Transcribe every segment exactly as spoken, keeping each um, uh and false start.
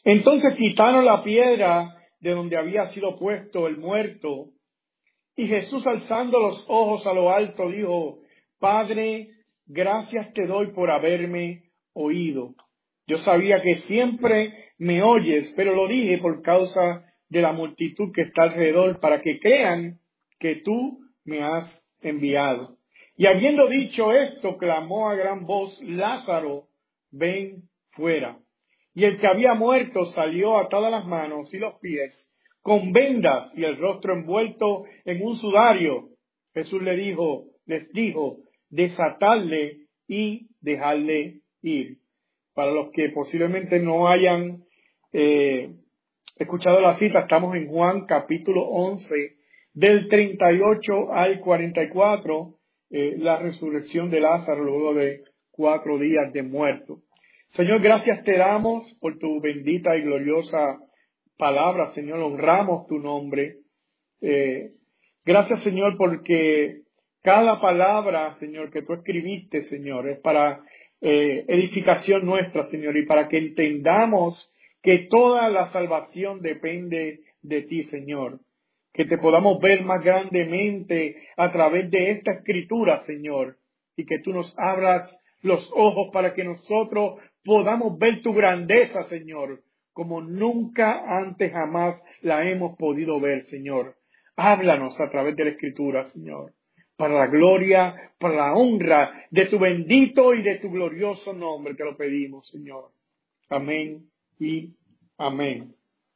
Entonces quitaron la piedra de donde había sido puesto el muerto, y Jesús, alzando los ojos a lo alto, dijo: Padre, gracias te doy por haberme oído. Yo sabía que siempre me oyes, pero lo dije por causa de la multitud que está alrededor, para que crean que tú me has enviado. Y habiendo dicho esto, clamó a gran voz: Lázaro, ven fuera. Y el que había muerto salió atadas las manos y los pies, con vendas y el rostro envuelto en un sudario. Jesús le dijo, les dijo, desatadle y dejadle ir. Para los que posiblemente no hayan eh, escuchado la cita, estamos en Juan capítulo once, del treinta y ocho al cuarenta y cuatro, eh, la resurrección de Lázaro luego de cuatro días de muerto. Señor, gracias te damos por tu bendita y gloriosa palabra, Señor. Honramos tu nombre. Eh, gracias, Señor, porque cada palabra, Señor, que tú escribiste, Señor, es para eh, edificación nuestra, Señor, y para que entendamos que toda la salvación depende de ti, Señor. Que te podamos ver más grandemente a través de esta escritura, Señor, y que tú nos abras los ojos para que nosotros podamos ver tu grandeza, Señor, como nunca antes jamás la hemos podido ver, Señor. Háblanos a través de la Escritura, Señor, para la gloria, para la honra de tu bendito y de tu glorioso nombre, te lo pedimos, Señor. Amén y amén.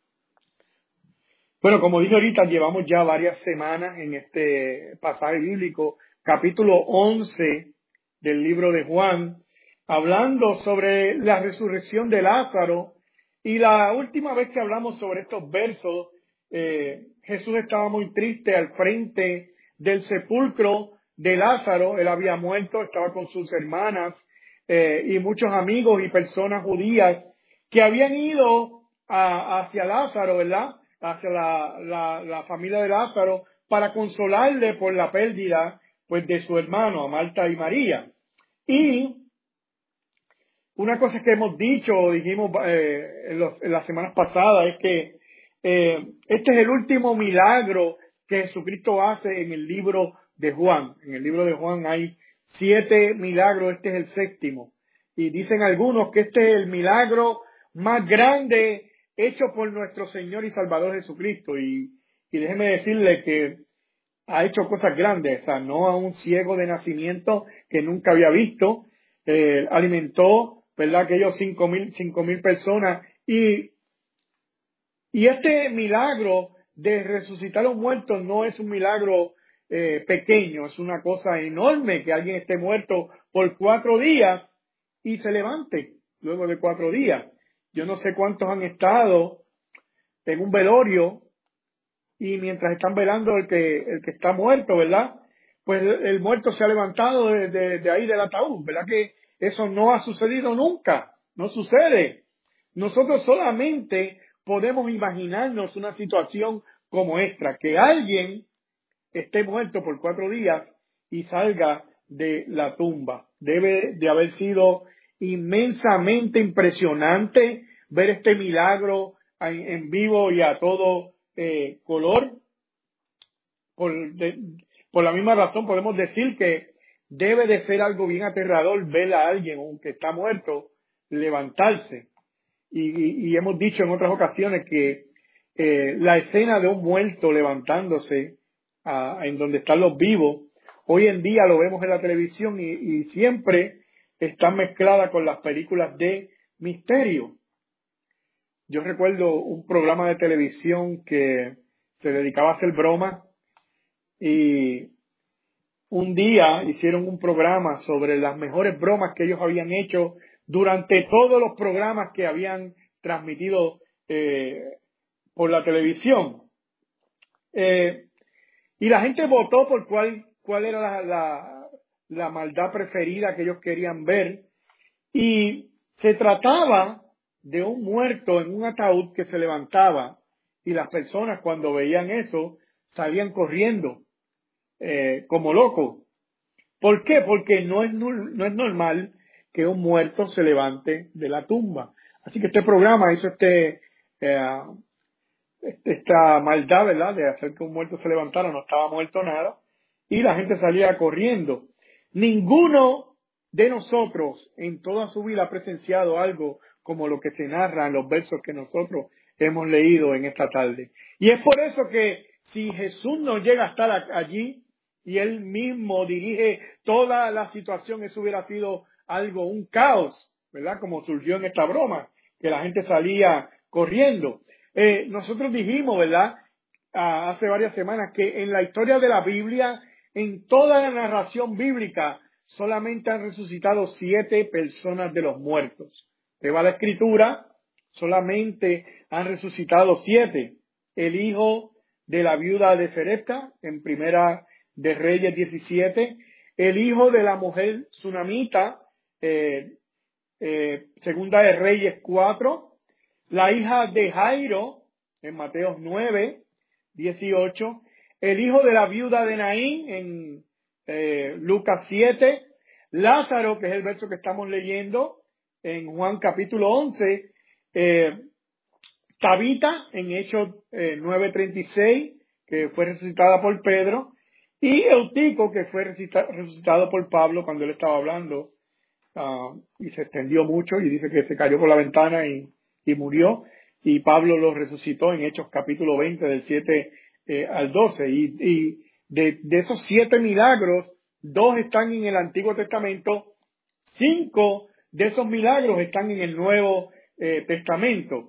Bueno, como dije ahorita, llevamos ya varias semanas en este pasaje bíblico, capítulo once del libro de Juan, hablando sobre la resurrección de Lázaro. Y la última vez que hablamos sobre estos versos, eh, Jesús estaba muy triste al frente del sepulcro de Lázaro. Él había muerto, estaba con sus hermanas eh, y muchos amigos y personas judías que habían ido a, hacia Lázaro, ¿verdad? Hacia la, la, la familia de Lázaro para consolarle por la pérdida pues de su hermano, a Marta y María. Y una cosa que hemos dicho, dijimos eh, en, los, en las semanas pasadas, es que eh, este es el último milagro que Jesucristo hace en el libro de Juan. En el libro de Juan hay siete milagros, este es el séptimo. Y dicen algunos que este es el milagro más grande hecho por nuestro Señor y Salvador Jesucristo. Y, y déjeme decirle que ha hecho cosas grandes, o sea, no a un ciego de nacimiento que nunca había visto, eh, alimentó, ¿verdad?, aquellos cinco mil, cinco mil personas. Y, y este milagro de resucitar a los muertos no es un milagro eh, pequeño, es una cosa enorme que alguien esté muerto por cuatro días y se levante luego de cuatro días. Yo no sé cuántos han estado en un velorio y mientras están velando el que, el que está muerto, ¿verdad? Pues el, el muerto se ha levantado de, de, de ahí del ataúd, ¿verdad? Que eso no ha sucedido nunca, no sucede. Nosotros solamente podemos imaginarnos una situación como esta, que alguien esté muerto por cuatro días y salga de la tumba. Debe de haber sido inmensamente impresionante ver este milagro en, en vivo y a todo eh, color. Por, de, por la misma razón podemos decir que debe de ser algo bien aterrador ver a alguien, aunque está muerto, levantarse. Y, y, y hemos dicho en otras ocasiones que eh, la escena de un muerto levantándose a, en donde están los vivos, hoy en día lo vemos en la televisión y, y siempre está mezclada con las películas de misterio. Yo recuerdo un programa de televisión que se dedicaba a hacer bromas y un día hicieron un programa sobre las mejores bromas que ellos habían hecho durante todos los programas que habían transmitido eh, por la televisión. Eh, y la gente votó por cuál, cuál era la, la, la maldad preferida que ellos querían ver. Y se trataba de un muerto en un ataúd que se levantaba y las personas cuando veían eso salían corriendo eh, como locos. ¿Por qué? Porque no es, no es normal que un muerto se levante de la tumba. Así que este programa hizo este, eh, esta maldad, ¿verdad?, de hacer que un muerto se levantara. No estaba muerto nada, y la gente salía corriendo. Ninguno de nosotros en toda su vida ha presenciado algo como lo que se narra en los versos que nosotros hemos leído en esta tarde. Y es por eso que si Jesús no llega a estar allí y Él mismo dirige toda la situación, eso hubiera sido algo, un caos, ¿verdad?, como surgió en esta broma, que la gente salía corriendo. Eh, nosotros dijimos, ¿verdad?, ah, hace varias semanas, que en la historia de la Biblia, en toda la narración bíblica, solamente han resucitado siete personas de los muertos. Te va la escritura, solamente han resucitado siete. El hijo de la viuda de Serepta, en Primera de Reyes diecisiete. El hijo de la mujer tsunamita, eh, eh, Segunda de Reyes cuatro. La hija de Jairo, en Mateos nueve, dieciocho. El hijo de la viuda de Naín, en eh, Lucas siete. Lázaro, que es el verso que estamos leyendo, en Juan capítulo once. Eh, Tabita, en Hechos eh, nueve treinta y seis, que fue resucitada por Pedro. Y Eutico, que fue resucitado por Pablo cuando él estaba hablando. Uh, y se extendió mucho y dice que se cayó por la ventana y, y murió. Y Pablo lo resucitó en Hechos capítulo veinte, del siete eh, al doce. Y, y de, de esos siete milagros, dos están en el Antiguo Testamento, cinco de esos milagros están en el Nuevo eh, Testamento.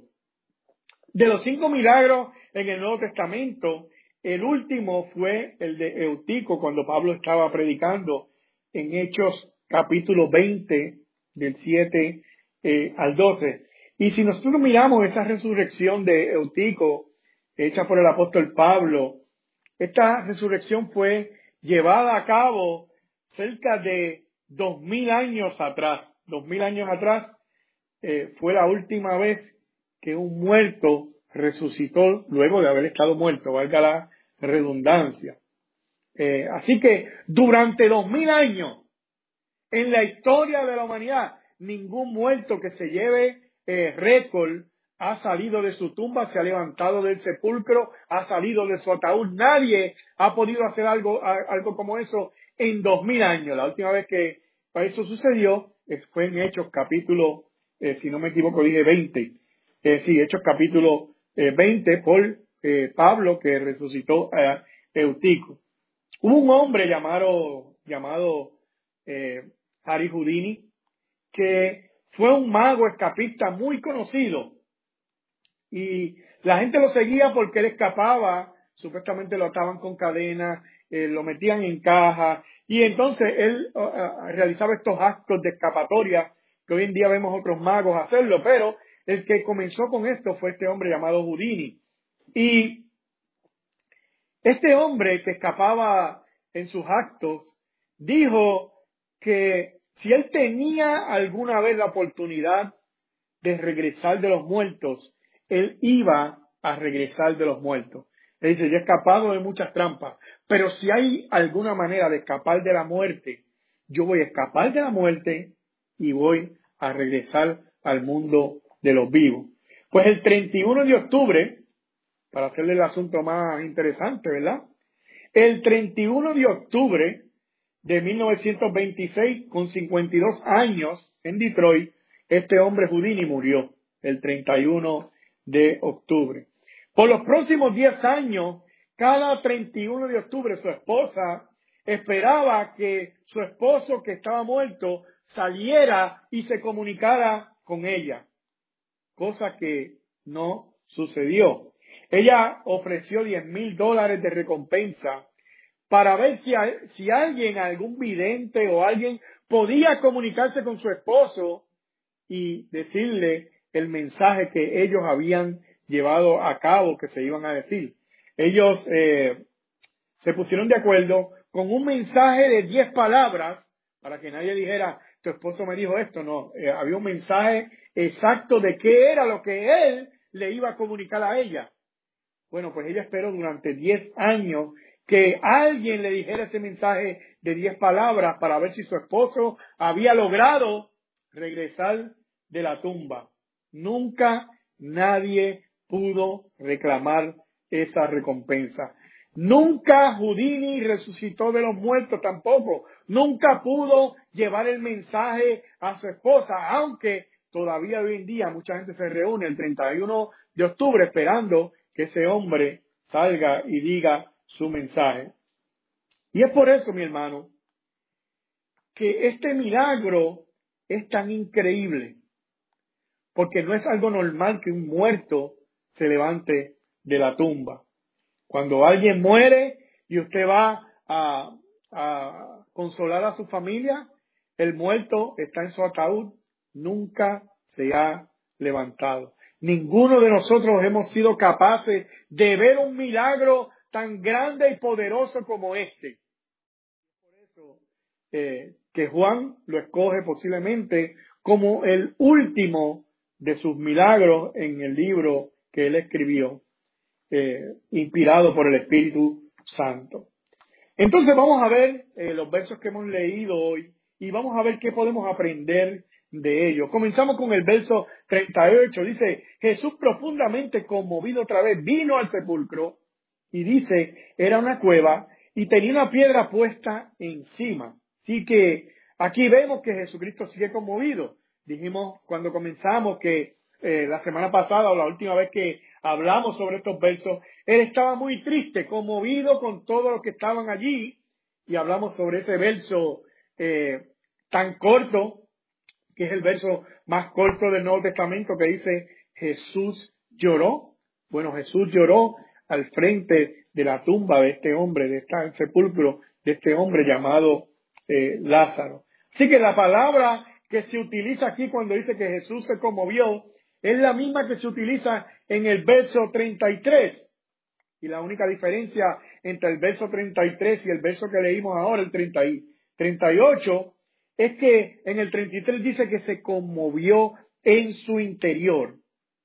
De los cinco milagros en el Nuevo Testamento, el último fue el de Eutico, cuando Pablo estaba predicando en Hechos capítulo veinte, del siete eh, al doce. Y si nosotros miramos esa resurrección de Eutico, hecha por el apóstol Pablo, esta resurrección fue llevada a cabo cerca de dos mil años atrás. Dos mil años atrás eh, fue la última vez que un muerto resucitó luego de haber estado muerto, valga la redundancia. Eh, así que durante dos mil años, en la historia de la humanidad, ningún muerto que se lleve eh, récord ha salido de su tumba, se ha levantado del sepulcro, ha salido de su ataúd. Nadie ha podido hacer algo, algo como eso en dos mil años. La última vez que eso sucedió fue en Hechos capítulo, eh, si no me equivoco, dije veinte. Eh, sí, Hechos capítulo eh, veinte, por eh, Pablo, que resucitó a Eutico. Hubo un hombre llamado, llamado eh, Harry Houdini, que fue un mago escapista muy conocido. Y la gente lo seguía porque él escapaba, supuestamente lo ataban con cadenas, eh, lo metían en caja, y entonces él uh, uh, realizaba estos actos de escapatoria, que hoy en día vemos otros magos hacerlo, pero el que comenzó con esto fue este hombre llamado Houdini. Y este hombre que escapaba en sus actos, dijo que si él tenía alguna vez la oportunidad de regresar de los muertos, él iba a regresar de los muertos. Él dice, yo he escapado de muchas trampas, pero si hay alguna manera de escapar de la muerte, yo voy a escapar de la muerte y voy a regresar al mundo de los vivos. Pues el treinta y uno de octubre, para hacerle el asunto más interesante, ¿verdad? El treinta y uno de octubre de mil novecientos veintiséis, con cincuenta y dos años, en Detroit, este hombre Houdini murió el treinta y uno de octubre. Por los próximos diez años, cada treinta y uno de octubre, su esposa esperaba que su esposo, que estaba muerto, saliera y se comunicara con ella, cosa que no sucedió. Ella ofreció diez mil dólares de recompensa para ver si, si alguien, algún vidente o alguien podía comunicarse con su esposo y decirle el mensaje que ellos habían llevado a cabo, que se iban a decir. Ellos eh, se pusieron de acuerdo con un mensaje de diez palabras, para que nadie dijera, tu esposo me dijo esto. No, eh, había un mensaje exacto de qué era lo que él le iba a comunicar a ella. Bueno, pues ella esperó durante diez años que alguien le dijera ese mensaje de diez palabras para ver si su esposo había logrado regresar de la tumba. Nunca nadie pudo reclamar esa recompensa. Nunca Houdini resucitó de los muertos tampoco. Nunca pudo llevar el mensaje a su esposa, aunque todavía hoy en día mucha gente se reúne el treinta y uno de octubre esperando que ese hombre salga y diga su mensaje. Y es por eso, mi hermano, que este milagro es tan increíble, porque no es algo normal que un muerto se levante de la tumba. Cuando alguien muere y usted va a, a consolar a su familia, el muerto está en su ataúd, nunca se ha levantado. Ninguno de nosotros hemos sido capaces de ver un milagro tan grande y poderoso como este. Por eso eh, que Juan lo escoge posiblemente como el último de sus milagros en el libro que él escribió, eh, inspirado por el Espíritu Santo. Entonces vamos a ver eh, los versos que hemos leído hoy y vamos a ver qué podemos aprender de ellos. Comenzamos con el verso treinta y ocho. Dice, Jesús profundamente conmovido otra vez vino al sepulcro y dice, era una cueva y tenía una piedra puesta encima. Así que aquí vemos que Jesucristo sigue conmovido. Dijimos cuando comenzamos que eh, la semana pasada o la última vez que hablamos sobre estos versos, él estaba muy triste, conmovido con todos los que estaban allí, y hablamos sobre ese verso eh, tan corto, que es el verso más corto del Nuevo Testamento, que dice, Jesús lloró. Bueno, Jesús lloró al frente de la tumba de este hombre, de este sepulcro, de este hombre llamado eh, Lázaro. Así que la palabra que se utiliza aquí cuando dice que Jesús se conmovió, es la misma que se utiliza en el verso treinta y tres. Y la única diferencia entre el verso treinta y tres y el verso que leímos ahora, el treinta y ocho, es que en el treinta y tres dice que se conmovió en su interior.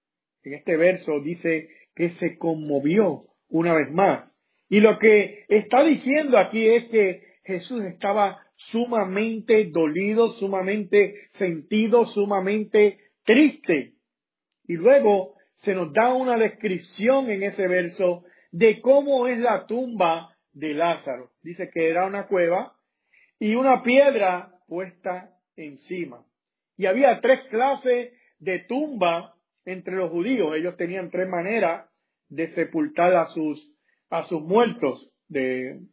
En este verso dice que se conmovió una vez más. Y lo que está diciendo aquí es que Jesús estaba sumamente dolido, sumamente sentido, sumamente triste. Y luego se nos da una descripción en ese verso de cómo es la tumba de Lázaro. Dice que era una cueva y una piedra puesta encima. Y había tres clases de tumba entre los judíos. Ellos tenían tres maneras de sepultar a sus, a sus muertos, de,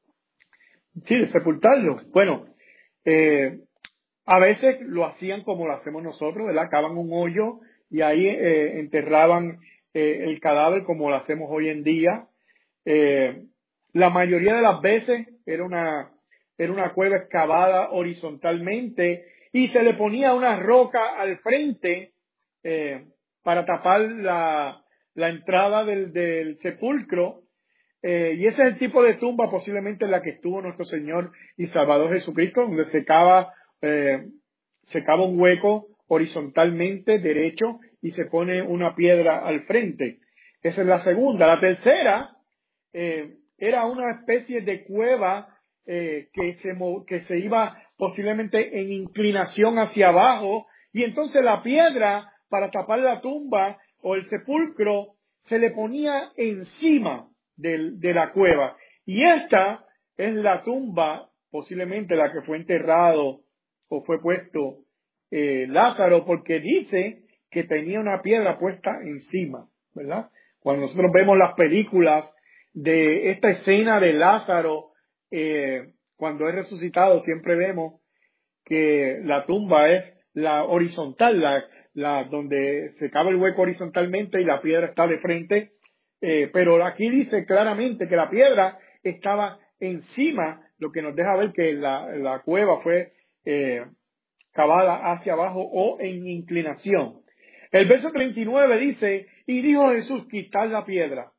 sí, de sepultarlos. Bueno, eh, a veces lo hacían como lo hacemos nosotros, ¿verdad? Cavan un hoyo y ahí eh, enterraban eh, el cadáver como lo hacemos hoy en día. Eh, la mayoría de las veces era una, era una cueva excavada horizontalmente y se le ponía una roca al frente eh, para tapar la, la entrada del, del sepulcro. Eh, y ese es el tipo de tumba posiblemente en la que estuvo nuestro Señor y Salvador Jesucristo, donde se cava, eh, se cava un hueco horizontalmente, derecho, y se pone una piedra al frente. Esa es la segunda. La tercera eh, era una especie de cueva eh, que, se, que se iba posiblemente en inclinación hacia abajo, y entonces la piedra para tapar la tumba o el sepulcro se le ponía encima de, de la cueva. Y esta es la tumba, posiblemente la que fue enterrado o fue puesto eh, Lázaro, porque dice que tenía una piedra puesta encima, ¿verdad? Cuando nosotros vemos las películas de esta escena de Lázaro, eh, cuando es resucitado, siempre vemos que la tumba es la horizontal, la, la donde se cava el hueco horizontalmente y la piedra está de frente. Eh, pero aquí dice claramente que la piedra estaba encima, lo que nos deja ver que la, la cueva fue eh, cavada hacia abajo o en inclinación. El verso treinta y nueve dice, y dijo Jesús, quitad la piedra.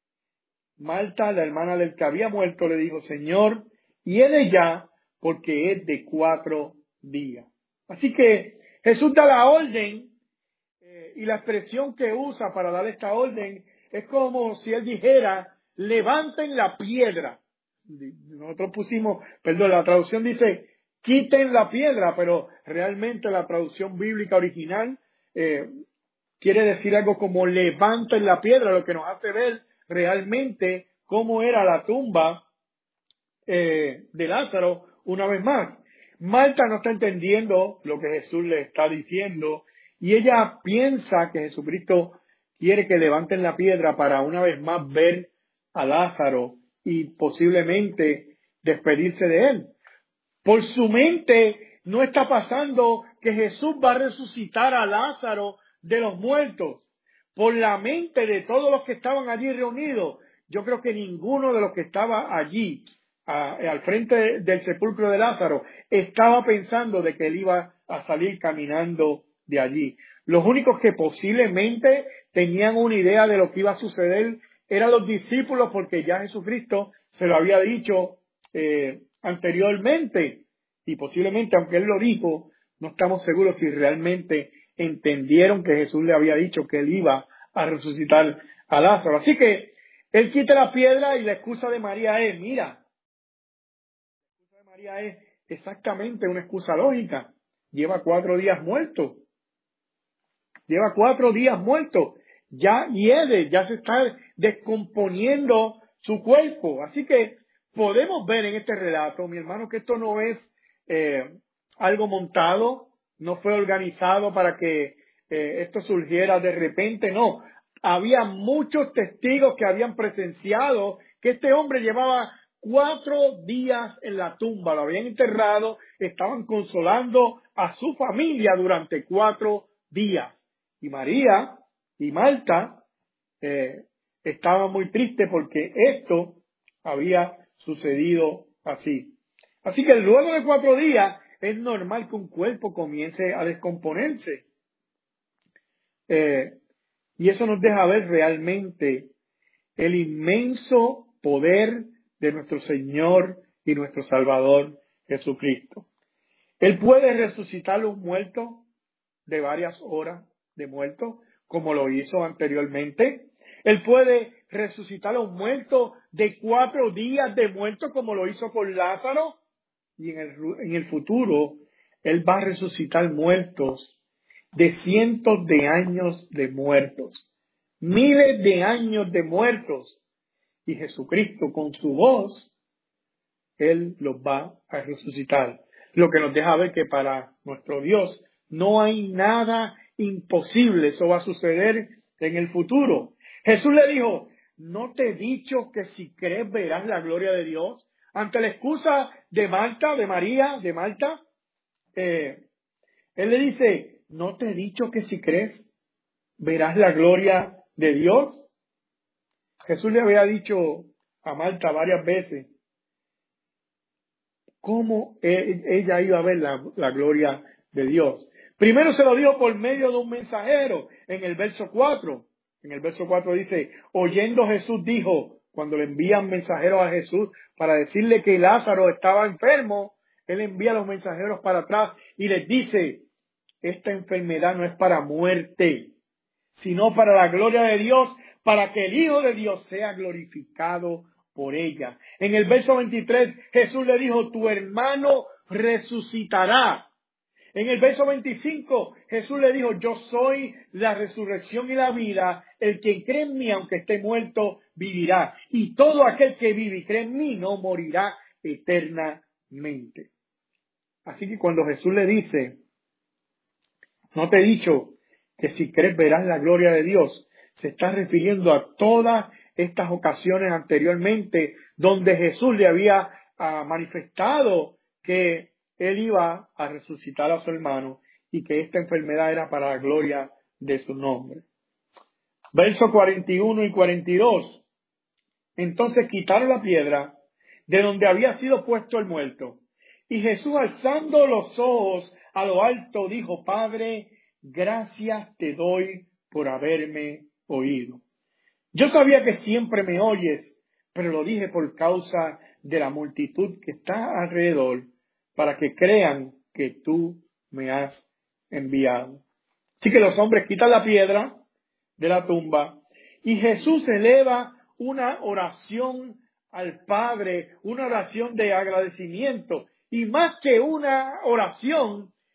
Marta, la hermana del que había muerto, le dijo, Señor, hiede ya, porque es de cuatro días. Así que Jesús da la orden, eh, y la expresión que usa para dar esta orden es como si él dijera, levanten la piedra. Nosotros pusimos, perdón, la traducción dice, quiten la piedra, pero realmente la traducción bíblica original eh, quiere decir algo como levanten la piedra, lo que nos hace ver realmente cómo era la tumba eh, de Lázaro una vez más. Marta no está entendiendo lo que Jesús le está diciendo y ella piensa que Jesucristo quiere que levanten la piedra para una vez más ver a Lázaro y posiblemente despedirse de él. Por su mente no está pasando que Jesús va a resucitar a Lázaro de los muertos. Por la mente de todos los que estaban allí reunidos, yo creo que ninguno de los que estaba allí a, al frente del sepulcro de Lázaro estaba pensando de que él iba a salir caminando de allí. Los únicos que posiblemente tenían una idea de lo que iba a suceder eran los discípulos, porque ya Jesucristo se lo había dicho eh, anteriormente, y posiblemente, aunque él lo dijo, no estamos seguros si realmente entendieron que Jesús le había dicho que él iba a resucitar a Lázaro. Así que él quita la piedra y la excusa de María es, mira, la excusa de María es exactamente una excusa lógica. Lleva cuatro días muerto. Lleva cuatro días muerto. Ya hiede, ya se está descomponiendo su cuerpo. Así que podemos ver en este relato, mi hermano, que esto no es eh, algo montado, no fue organizado para que eh, esto surgiera de repente, no. Había muchos testigos que habían presenciado que este hombre llevaba cuatro días en la tumba, lo habían enterrado, estaban consolando a su familia durante cuatro días. Y María y Marta eh, estaban muy tristes porque esto había sucedido así. Así que luego de cuatro días es normal que un cuerpo comience a descomponerse. Eh, y eso nos deja ver realmente el inmenso poder de nuestro Señor y nuestro Salvador Jesucristo. Él puede resucitar a los muertos de varias horas de muertos, como lo hizo anteriormente. Él puede resucitar a los muertos de cuatro días de muertos, como lo hizo con Lázaro. Y en el, en el futuro, Él va a resucitar muertos de cientos de años de muertos. Miles de años de muertos. Y Jesucristo, con su voz, Él los va a resucitar. Lo que nos deja ver que para nuestro Dios no hay nada imposible. Eso va a suceder en el futuro. Jesús le dijo, ¿no te he dicho que si crees verás la gloria de Dios? Ante la excusa de Marta, de María, de Marta, eh, Él le dice, ¿no te he dicho que si crees verás la gloria de Dios? Jesús le había dicho a Marta varias veces cómo ella iba a ver la, la gloria de Dios. Primero se lo dijo por medio de un mensajero en el verso cuatro. En el verso cuatro dice, oyendo Jesús dijo, cuando le envían mensajeros a Jesús para decirle que Lázaro estaba enfermo, Él envía a los mensajeros para atrás y les dice, esta enfermedad no es para muerte, sino para la gloria de Dios, para que el Hijo de Dios sea glorificado por ella. En el verso veintitrés, Jesús le dijo, tu hermano resucitará. En el verso veinticinco, Jesús le dijo, yo soy la resurrección y la vida, el que cree en mí, aunque esté muerto, vivirá. Y todo aquel que vive y cree en mí, no morirá eternamente. Así que cuando Jesús le dice, no te he dicho que si crees verás la gloria de Dios, se está refiriendo a todas estas ocasiones anteriormente donde Jesús le había uh, manifestado que Él iba a resucitar a su hermano y que esta enfermedad era para la gloria de su nombre. Versos cuarenta y uno y cuarenta y dos. Entonces quitaron la piedra de donde había sido puesto el muerto. Y Jesús, alzando los ojos a lo alto, dijo, Padre, gracias te doy por haberme oído. Yo sabía que siempre me oyes, pero lo dije por causa de la multitud que está alrededor, para que crean que tú me has enviado. Así que los hombres quitan la piedra de la tumba y Jesús eleva una oración al Padre, una oración de agradecimiento. Y más que una oración,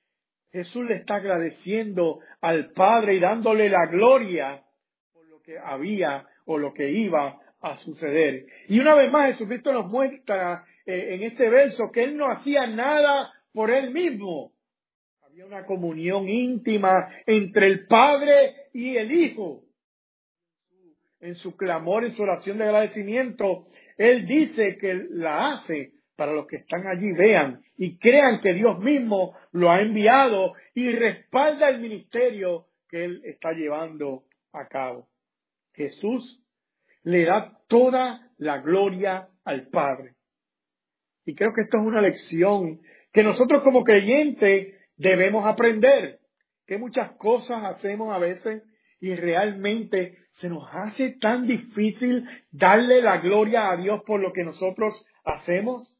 Jesús le está agradeciendo al Padre y dándole la gloria por lo que había o lo que iba a suceder. Y una vez más Jesucristo nos muestra eh, en este verso que Él no hacía nada por Él mismo. Había una comunión íntima entre el Padre y el Hijo. En su clamor, en su oración de agradecimiento, Él dice que la hace para los que están allí vean y crean que Dios mismo lo ha enviado y respalda el ministerio que Él está llevando a cabo. Jesús le da toda la gloria al Padre. Y creo que esto es una lección que nosotros como creyentes debemos aprender, que muchas cosas hacemos a veces y realmente se nos hace tan difícil darle la gloria a Dios por lo que nosotros hacemos.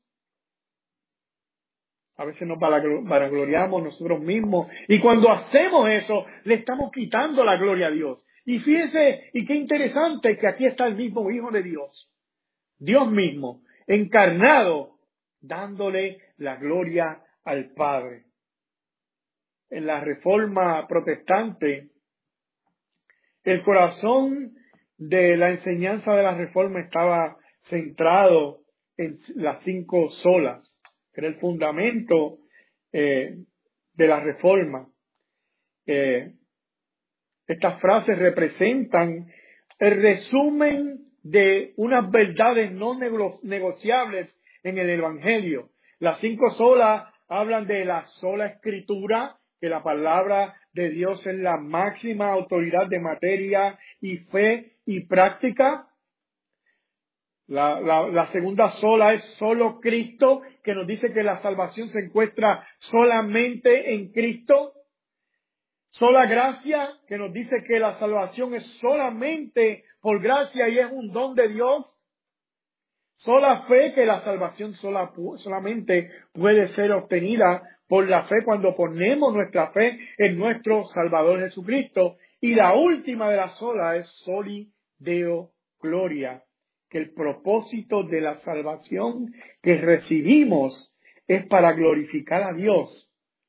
A veces nos vanagloriamos nosotros mismos y cuando hacemos eso le estamos quitando la gloria a Dios. Y fíjese, y qué interesante que aquí está el mismo Hijo de Dios, Dios mismo, encarnado, dándole la gloria al Padre. En la Reforma Protestante, el corazón de la enseñanza de la Reforma estaba centrado en las cinco solas, que era el fundamento eh, de la Reforma. Eh, estas frases representan el resumen de unas verdades no nego- negociables en el Evangelio. Las cinco solas hablan de la sola Escritura, que la palabra de Dios es la máxima autoridad de materia y fe y práctica. La, la, la segunda sola es solo Cristo, que nos dice que la salvación se encuentra solamente en Cristo. Sola gracia, que nos dice que la salvación es solamente por gracia y es un don de Dios. Sola fe, que la salvación sola, solamente puede ser obtenida por la fe cuando ponemos nuestra fe en nuestro Salvador Jesucristo. Y la última de las solas es soli Deo gloria, que el propósito de la salvación que recibimos es para glorificar a Dios.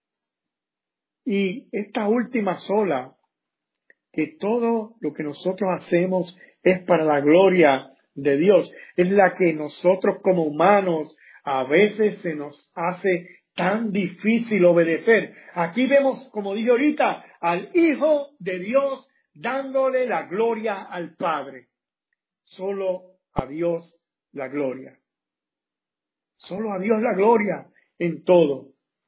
Y esta última sola, que todo lo que nosotros hacemos es para la gloria de Dios, es la que nosotros como humanos a veces se nos hace tan difícil obedecer. Aquí vemos, como dije ahorita, al Hijo de Dios dándole la gloria al Padre. Solo a Dios la gloria. Solo a Dios la gloria en todo.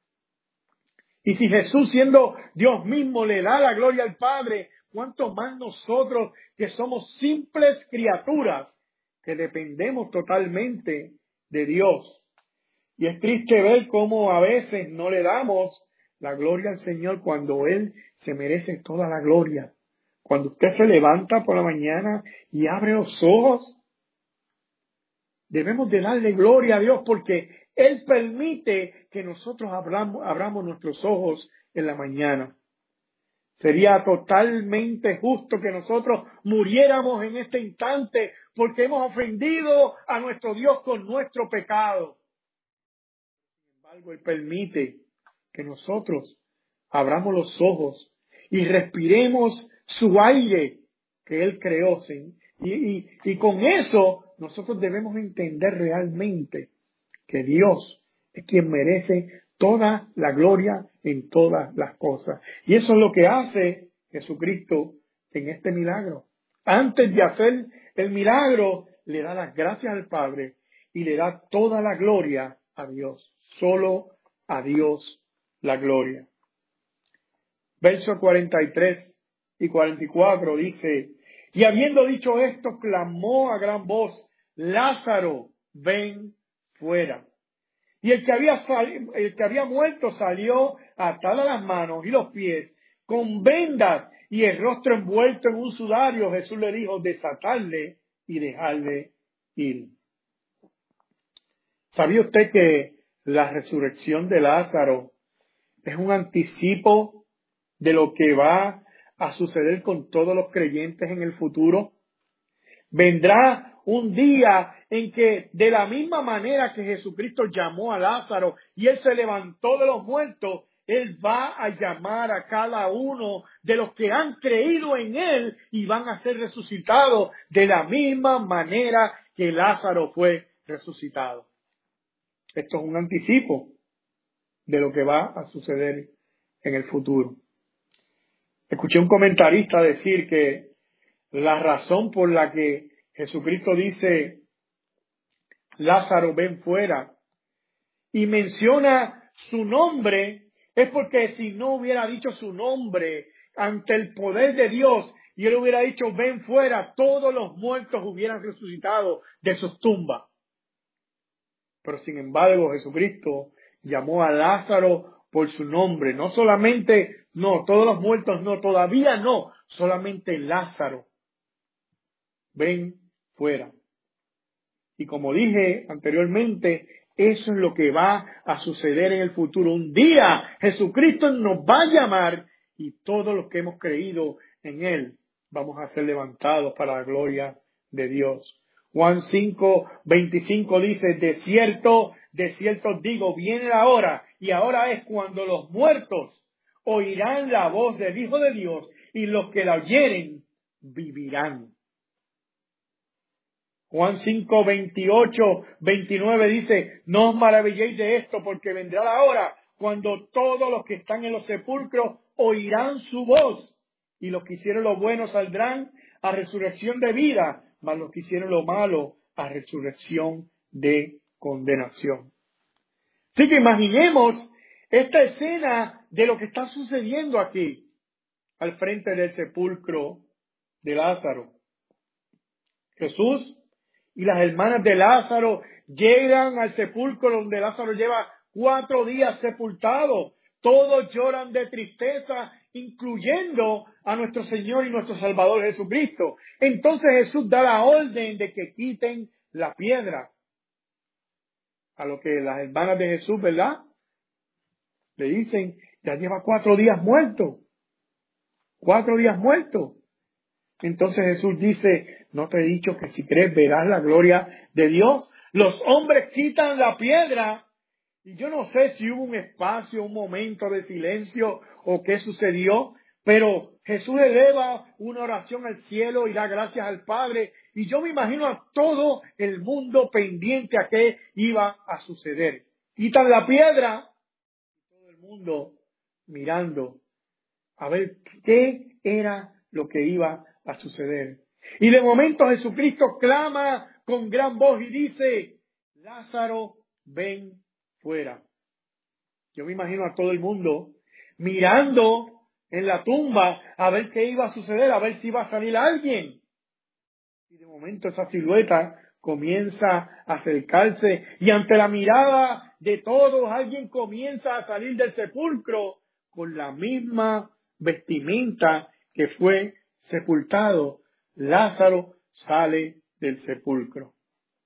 Y si Jesús, siendo Dios mismo, le da la gloria al Padre, ¿cuánto más nosotros que somos simples criaturas que dependemos totalmente de Dios? Y es triste ver cómo a veces no le damos la gloria al Señor cuando Él se merece toda la gloria. Cuando usted se levanta por la mañana y abre los ojos, debemos de darle gloria a Dios porque Él permite que nosotros abramos, abramos nuestros ojos en la mañana. Sería totalmente justo que nosotros muriéramos en este instante porque hemos ofendido a nuestro Dios con nuestro pecado. Sin embargo, Él permite que nosotros abramos los ojos y respiremos su aire que Él creó. ¿Sí? Y, y, y con eso nosotros debemos entender realmente que Dios es quien merece toda la gloria en todas las cosas. Y eso es lo que hace Jesucristo en este milagro. Antes de hacer el milagro, le da las gracias al Padre y le da toda la gloria a Dios. Solo a Dios la gloria. Versos cuarenta y tres y cuarenta y cuatro dice: y habiendo dicho esto, clamó a gran voz: Lázaro, ven fuera. Y el que había, sali- el que había muerto salió atada las manos y los pies, con vendas y el rostro envuelto en un sudario. Jesús le dijo: desatarle y dejarle ir. ¿Sabía usted que la resurrección de Lázaro es un anticipo de lo que va a suceder con todos los creyentes en el futuro? Vendrá un día en que, de la misma manera que Jesucristo llamó a Lázaro y él se levantó de los muertos, Él va a llamar a cada uno de los que han creído en Él y van a ser resucitados de la misma manera que Lázaro fue resucitado. Esto es un anticipo de lo que va a suceder en el futuro. Escuché un comentarista decir que la razón por la que Jesucristo dice, Lázaro, ven fuera, y menciona su nombre, es porque si no hubiera dicho su nombre ante el poder de Dios y él hubiera dicho, ven fuera, todos los muertos hubieran resucitado de sus tumbas. Pero sin embargo, Jesucristo llamó a Lázaro por su nombre. No solamente, no, todos los muertos no, todavía no, solamente Lázaro. Ven fuera. Y como dije anteriormente, eso es lo que va a suceder en el futuro. Un día Jesucristo nos va a llamar y todos los que hemos creído en Él vamos a ser levantados para la gloria de Dios. Juan cinco, veinticinco dice, de cierto, de cierto os digo, viene la hora y ahora es cuando los muertos oirán la voz del Hijo de Dios y los que la oyeren vivirán. Juan cinco, veintiocho, veintinueve dice, no os maravilléis de esto porque vendrá la hora cuando todos los que están en los sepulcros oirán su voz y los que hicieron lo bueno saldrán a resurrección de vida, mas los que hicieron lo malo a resurrección de condenación. Así que imaginemos esta escena de lo que está sucediendo aquí al frente del sepulcro de Lázaro. Jesús y las hermanas de Lázaro llegan al sepulcro donde Lázaro lleva cuatro días sepultado. Todos lloran de tristeza, incluyendo a nuestro Señor y nuestro Salvador Jesucristo. Entonces Jesús da la orden de que quiten la piedra. A lo que las hermanas de Jesús, ¿verdad? Le dicen, ya lleva cuatro días muerto. Cuatro días muerto. Entonces Jesús dice, ¿no te he dicho que si crees verás la gloria de Dios? Los hombres quitan la piedra y yo no sé si hubo un espacio, un momento de silencio o qué sucedió, pero Jesús eleva una oración al cielo y da gracias al Padre y yo me imagino a todo el mundo pendiente a qué iba a suceder. Quitan la piedra y todo el mundo mirando a ver qué era lo que iba a suceder. Y de momento Jesucristo clama con gran voz y dice, Lázaro, ven fuera. Yo me imagino a todo el mundo mirando en la tumba a ver qué iba a suceder, a ver si iba a salir alguien. Y de momento esa silueta comienza a acercarse y ante la mirada de todos alguien comienza a salir del sepulcro con la misma vestimenta que fue sepultado. Lázaro sale del sepulcro.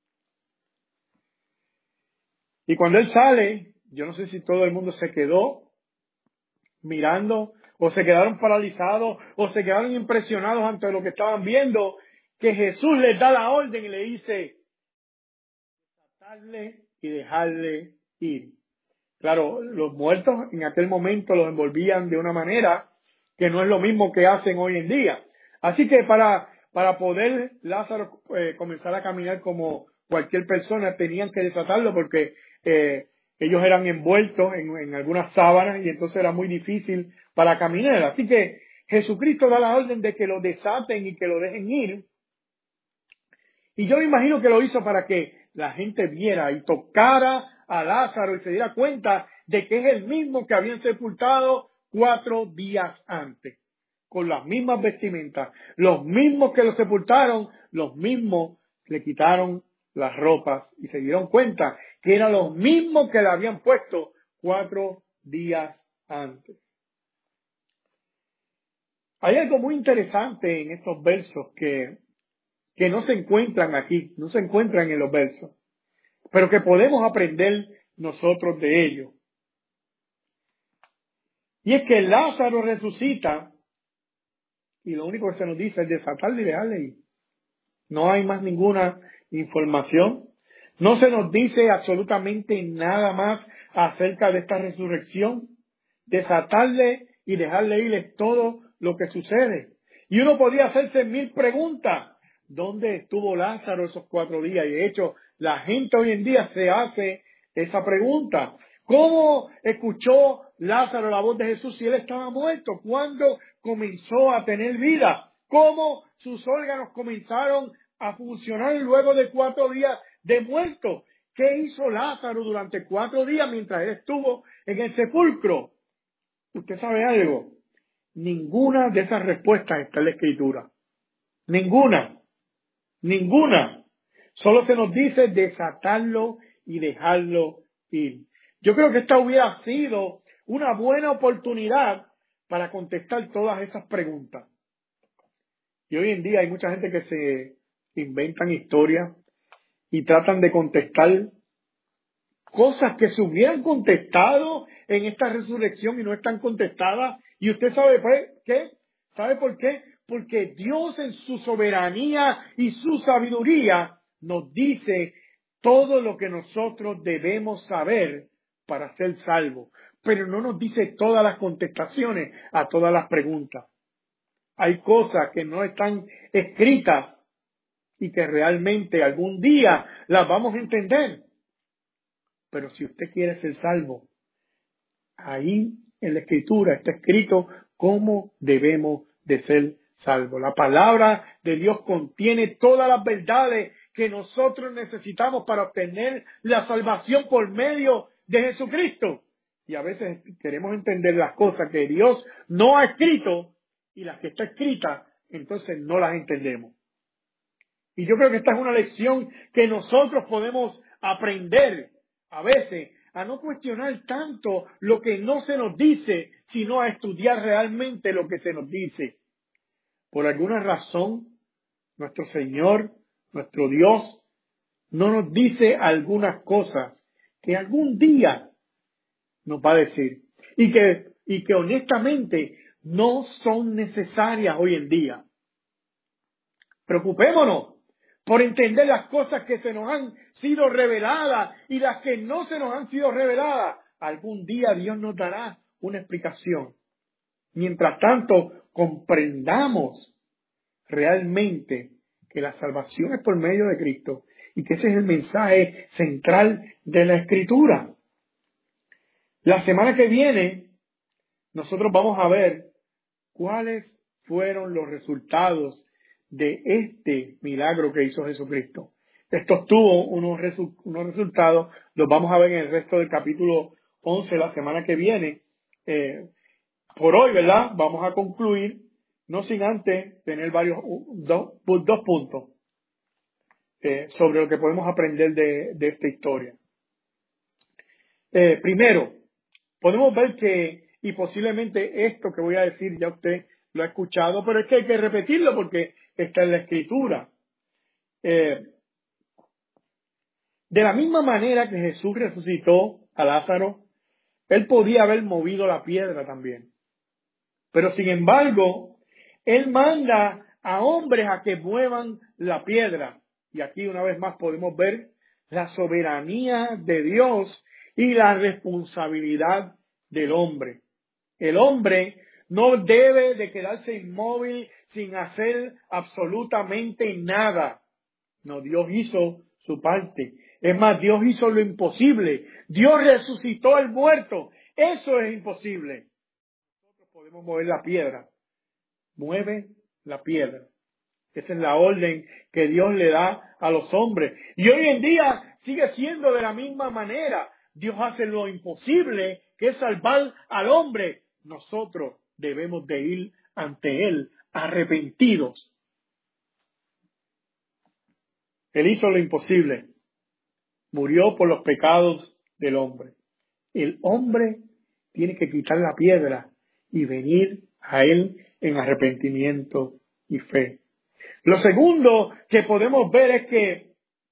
Y cuando él sale, yo no sé si todo el mundo se quedó mirando, o se quedaron paralizados, o se quedaron impresionados ante lo que estaban viendo, que Jesús les da la orden y le dice, desatarle y dejarle ir. Claro, los muertos en aquel momento los envolvían de una manera que no es lo mismo que hacen hoy en día. Así que para, para poder Lázaro eh, comenzar a caminar como cualquier persona, tenían que desatarlo porque eh, ellos eran envueltos en, en algunas sábanas y entonces era muy difícil para caminar. Así que Jesucristo da la orden de que lo desaten y que lo dejen ir. Y yo me imagino que lo hizo para que la gente viera y tocara a Lázaro y se diera cuenta de que es el mismo que habían sepultado cuatro días antes, con las mismas vestimentas, los mismos que lo sepultaron, los mismos le quitaron las ropas y se dieron cuenta que eran los mismos que le habían puesto cuatro días antes. Hay algo muy interesante en estos versos que, que no se encuentran aquí, no se encuentran en los versos, pero que podemos aprender nosotros de ellos. Y es que Lázaro resucita y lo único que se nos dice es desatarle y dejarle ir. No hay más ninguna información. No se nos dice absolutamente nada más acerca de esta resurrección. desatarle y dejarle ir todo lo que sucede. Y uno podía hacerse mil preguntas. ¿Dónde estuvo Lázaro esos cuatro días? Y de hecho, la gente hoy en día se hace esa pregunta. ¿Cómo escuchó Lázaro la voz de Jesús si él estaba muerto? ¿Cuándo comenzó a tener vida? ¿Cómo sus órganos comenzaron a funcionar luego de cuatro días de muerto? ¿Qué hizo Lázaro durante cuatro días mientras él estuvo en el sepulcro? ¿Usted sabe algo? Ninguna de esas respuestas está en la Escritura. Ninguna. Ninguna. Solo se nos dice desatarlo y dejarlo ir. Yo creo que esta hubiera sido una buena oportunidad para contestar todas esas preguntas. Y hoy en día hay mucha gente que se inventan historias y tratan de contestar cosas que se hubieran contestado en esta resurrección y no están contestadas. Y usted sabe pues, qué, ¿sabe por qué? Porque Dios en su soberanía y su sabiduría nos dice todo lo que nosotros debemos saber para ser salvos. Pero no nos dice todas las contestaciones a todas las preguntas. Hay cosas que no están escritas y que realmente algún día las vamos a entender. Pero si usted quiere ser salvo, ahí en la Escritura está escrito cómo debemos de ser salvos. La palabra de Dios contiene todas las verdades que nosotros necesitamos para obtener la salvación por medio de Jesucristo. Y a veces queremos entender las cosas que Dios no ha escrito y las que está escritas, entonces no las entendemos. Y yo creo que esta es una lección que nosotros podemos aprender a veces a no cuestionar tanto lo que no se nos dice, sino a estudiar realmente lo que se nos dice. Por alguna razón, nuestro Señor, nuestro Dios, no nos dice algunas cosas que algún día nos va a decir y que, y que honestamente no son necesarias hoy en día. Preocupémonos por entender las cosas que se nos han sido reveladas y las que no se nos han sido reveladas. Algún día Dios nos dará una explicación. Mientras tanto, comprendamos realmente que la salvación es por medio de Cristo y que ese es el mensaje central de la Escritura. La semana que viene, nosotros vamos a ver cuáles fueron los resultados de este milagro que hizo Jesucristo. Esto tuvo unos, resu- unos resultados, los vamos a ver en el resto del capítulo once la semana que viene. Eh, por hoy, ¿verdad? Vamos a concluir, no sin antes tener varios, dos, dos puntos eh, sobre lo que podemos aprender de, de esta historia. Eh, primero, podemos ver que, y posiblemente esto que voy a decir ya usted lo ha escuchado, pero es que hay que repetirlo porque está en la Escritura. Eh, de la misma manera que Jesús resucitó a Lázaro, él podía haber movido la piedra también. Pero sin embargo, él manda a hombres a que muevan la piedra. Y aquí una vez más podemos ver la soberanía de Dios y la responsabilidad del hombre. El hombre no debe de quedarse inmóvil sin hacer absolutamente nada. No, Dios hizo su parte. Es más, Dios hizo lo imposible. Dios resucitó al muerto. Eso es imposible. Nosotros podemos mover la piedra. Mueve la piedra. Esa es la orden que Dios le da a los hombres. Y hoy en día sigue siendo de la misma manera. Dios hace lo imposible, que es salvar al hombre. Nosotros debemos de ir ante Él arrepentidos. Él hizo lo imposible. Murió por los pecados del hombre. El hombre tiene que quitar la piedra y venir a Él en arrepentimiento y fe. Lo segundo que podemos ver es que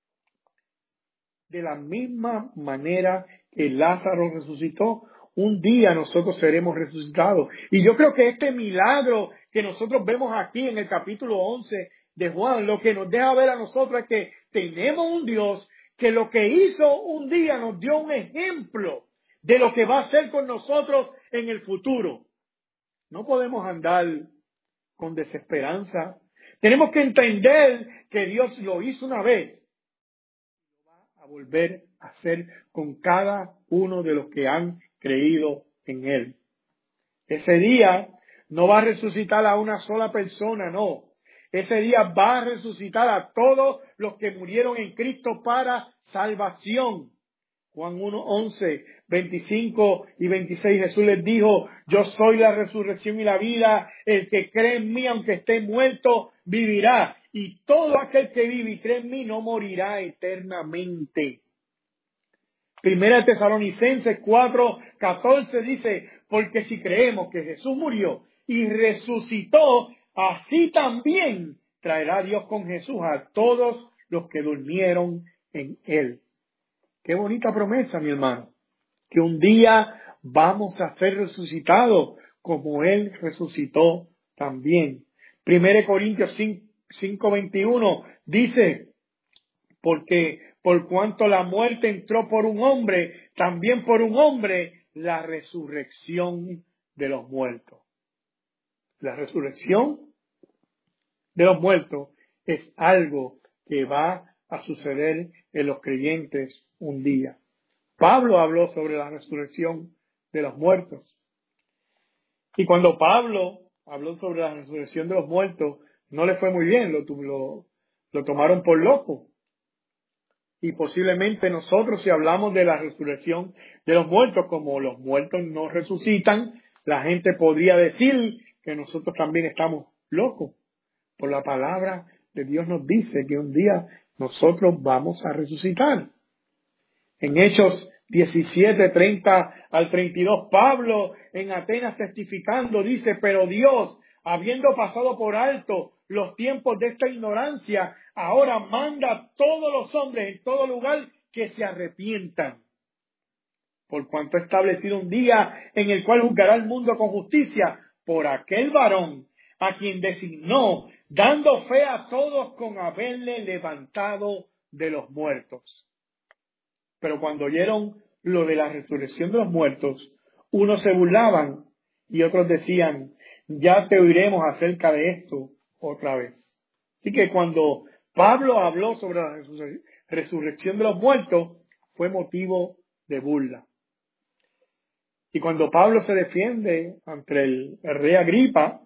de la misma manera que Lázaro resucitó, un día nosotros seremos resucitados. Y yo creo que este milagro que nosotros vemos aquí en el capítulo once de Juan, lo que nos deja ver a nosotros es que tenemos un Dios que lo que hizo un día nos dio un ejemplo de lo que va a hacer con nosotros en el futuro. No podemos andar con desesperanza. Tenemos que entender que Dios lo hizo una vez. Lo va a volver a hacer con cada uno de los que han creído en Él. Ese día no va a resucitar a una sola persona, no. Ese día va a resucitar a todos los que murieron en Cristo para salvación. Juan uno, once, veinticinco y veintiséis, Jesús les dijo: yo soy la resurrección y la vida. El que cree en mí, aunque esté muerto, vivirá. Y todo aquel que vive y cree en mí no morirá eternamente. Primera de Tesalonicenses cuatro, catorce dice: porque si creemos que Jesús murió y resucitó, así también traerá Dios con Jesús a todos los que durmieron en Él. Qué bonita promesa, mi hermano, que un día vamos a ser resucitados como Él resucitó también. Primera de Corintios cinco, veintiuno dice: porque por cuanto la muerte entró por un hombre, también por un hombre la resurrección de los muertos. La resurrección de los muertos es algo que va a suceder en los creyentes un día. Pablo habló sobre la resurrección de los muertos. Y cuando Pablo habló sobre la resurrección de los muertos, no le fue muy bien, lo, lo, lo tomaron por loco. Y posiblemente nosotros, si hablamos de la resurrección de los muertos, como los muertos no resucitan, la gente podría decir que nosotros también estamos locos. Por la palabra de Dios nos dice que un día nosotros vamos a resucitar. En Hechos diecisiete, treinta al treinta y dos, Pablo en Atenas testificando dice: pero Dios, habiendo pasado por alto los tiempos de esta ignorancia, ahora manda a todos los hombres en todo lugar que se arrepientan. Por cuanto ha establecido un día en el cual juzgará al mundo con justicia por aquel varón a quien designó, dando fe a todos con haberle levantado de los muertos. Pero cuando oyeron lo de la resurrección de los muertos, unos se burlaban y otros decían: ya te oiremos acerca de esto otra vez. Así que cuando Pablo habló sobre la resurrección de los muertos, fue motivo de burla. Y cuando Pablo se defiende ante el, el rey Agripa,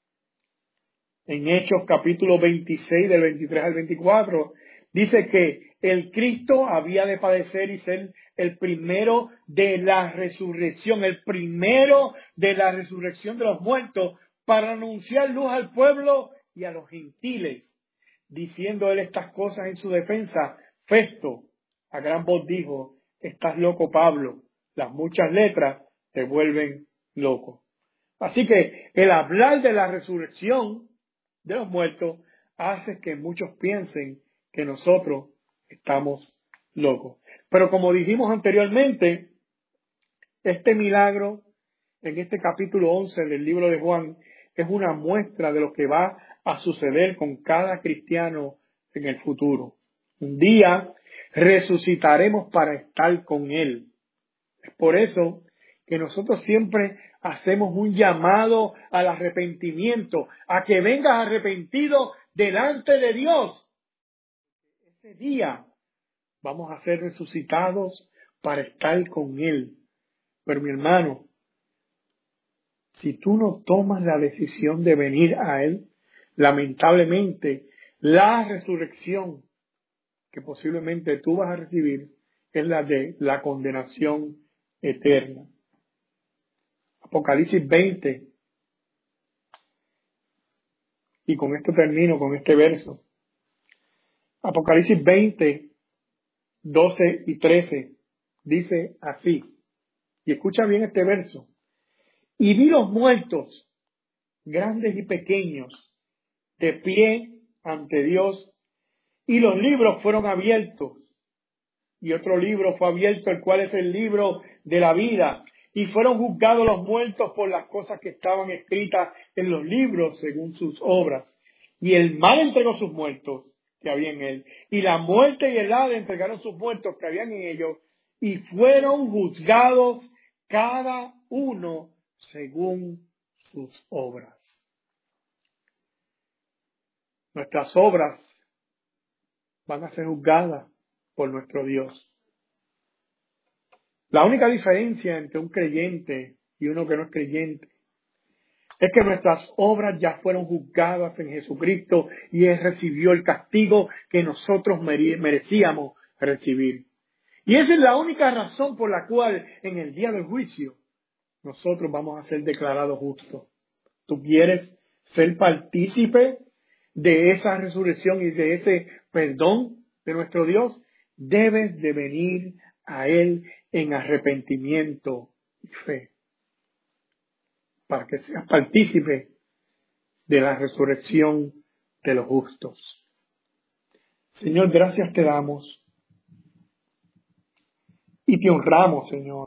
en Hechos capítulo veintiséis, del veintitrés al veinticuatro, dice que el Cristo había de padecer y ser el primero de la resurrección, el primero de la resurrección de los muertos, para anunciar luz al pueblo y a los gentiles. Diciendo él estas cosas en su defensa, Festo a gran voz dijo: estás loco, Pablo, las muchas letras te vuelven loco. Así que el hablar de la resurrección de los muertos hace que muchos piensen que nosotros estamos locos. Pero como dijimos anteriormente, este milagro en este capítulo once del libro de Juan es una muestra de lo que va a suceder con cada cristiano en el futuro. Un día resucitaremos para estar con Él. Es por eso que nosotros siempre hacemos un llamado al arrepentimiento, a que vengas arrepentido delante de Dios. Ese día vamos a ser resucitados para estar con Él. Pero mi hermano, si tú no tomas la decisión de venir a Él, lamentablemente la resurrección que posiblemente tú vas a recibir es la de la condenación eterna. Apocalipsis veinte. Y con esto termino, con este verso. Apocalipsis veinte, doce y trece. Dice así. Y escucha bien este verso. Y vi los muertos, grandes y pequeños, de pie ante Dios, y los libros fueron abiertos. Y otro libro fue abierto, el cual es el libro de la vida. Y fueron juzgados los muertos por las cosas que estaban escritas en los libros según sus obras. Y el mal entregó sus muertos que había en él. Y la muerte y el Hades entregaron sus muertos que habían en ellos. y fueron juzgados cada uno según sus obras. Nuestras obras van a ser juzgadas por nuestro Dios. La única diferencia entre un creyente y uno que no es creyente es que nuestras obras ya fueron juzgadas en Jesucristo y Él recibió el castigo que nosotros merecíamos recibir. Y esa es la única razón por la cual en el día del juicio nosotros vamos a ser declarados justos. ¿Tú quieres ser partícipe de esa resurrección y de ese perdón de nuestro Dios? Debes de venir a Él en arrepentimiento y fe, para que seas partícipe de la resurrección de los justos. Señor, gracias te damos y te honramos, Señor.